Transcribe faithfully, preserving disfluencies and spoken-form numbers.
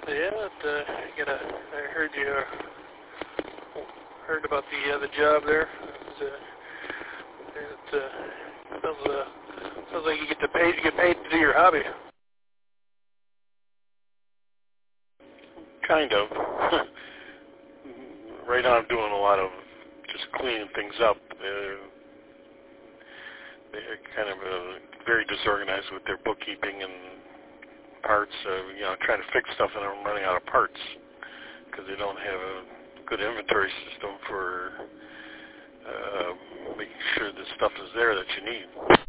Yeah, it, uh, you got a, I heard you uh, heard about the uh, the job there. It, uh, it uh, sounds, uh, sounds like you get to pay you get paid to do your hobby. Kind of. Right now I'm doing a lot of just cleaning things up. They're, they're kind of uh, very disorganized with their bookkeeping and parts. Uh, you know, trying to fix stuff and I'm running out of parts because they don't have a good inventory system for uh, making sure the stuff is there that you need.